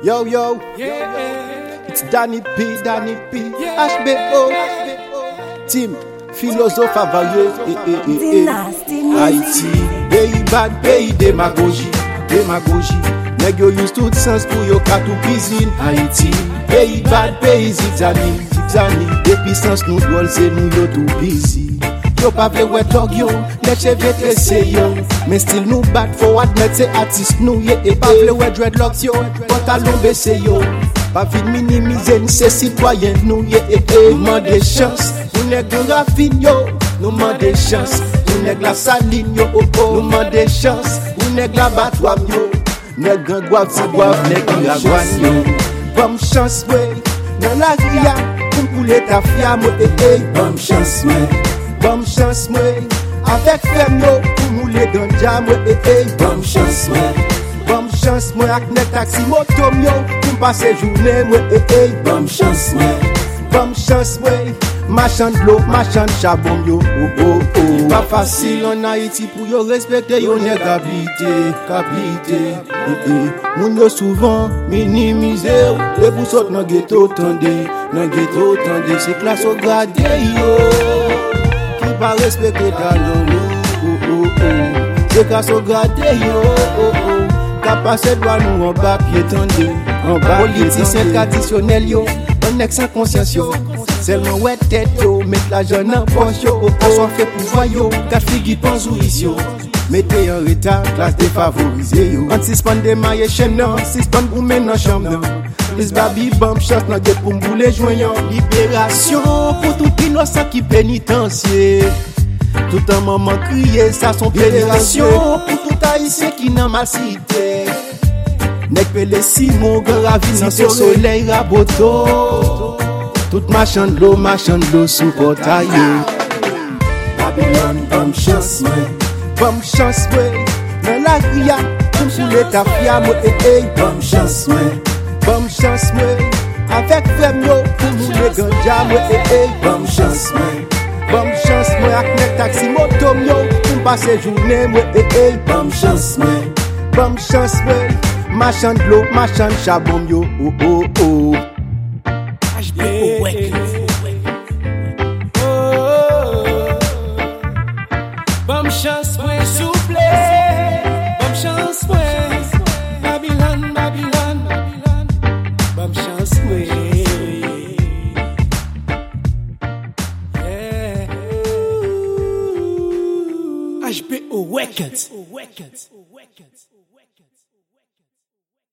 Yo, yo, it's Danny P, HBO, Team, philosophe avarié, Haïti, pays bad, pays démagogie, nèg yo use tout sens pour yo katou cuisine. Haïti, pays bad, pays zigzani, depuis sens nous drôle c'est nous yo tout busy. Yo pa vle wè dog yo, nek che vete se yo. Men still nou bad forward net se artist nou ye. Pa vle wè dreadlocks yo, pantalon bese yo. Pa vide minimize ni se citoyen nou ye. Nou man de chans, nou neg nou rafine yo. Nou man de chans, nou neg la saline yo. Nou man de chans, nou neg la batwam yo. Neg gan gwav si gwav, neg la gwan yo. Bam chans we, nan la ria, pou le ta fiam we. Bam chans we. Bonne chance moi avec femme yo pour mouler ganja moi bonne chance moi avec net taxi moto yo pour passer journée moi bonne chance moi machin de l'eau machin de charbon yo pas facile en Haïti pour yo respecter yo négabilité moun yo souvent minimiser et pour saute dans ghetto tendez c'est classe au gradé yo pas respecter talon c'est qu'à se garder yo qu'à passer droit nous en bas pied tendu en bas politicien traditionnel yo on est sans conscience yo seulement ouais tête yo mettre l'argent dans poche yo pas soit fait pour voir yo quatre figues pense ou yo mettez en retard classe défavorisée yo on suspend des mailles chaîne non suspend pour maintenant chambre non Miss Baby Bam chance n'a guet pour m'bouler joignant libération pour tout innocent qui pénitencier tout un moment crier ça son fédération pour tout haïtien qui n'a mal cité nek pele Simon gravi dans ce soleil raboto tout machin de l'eau sous portail Babylon Bam chance mais la ria comme sous l'état fiam Bam chance Bonne chance moi avec femme yo pour nous les ganja moi bonne chance moi avec net taxi moto yo pour passer journée moi bonne chance moi machin de l'eau machin de charbon yo bonne chance moi souple bonne chance moi Babylon Bam chance moi HBO Records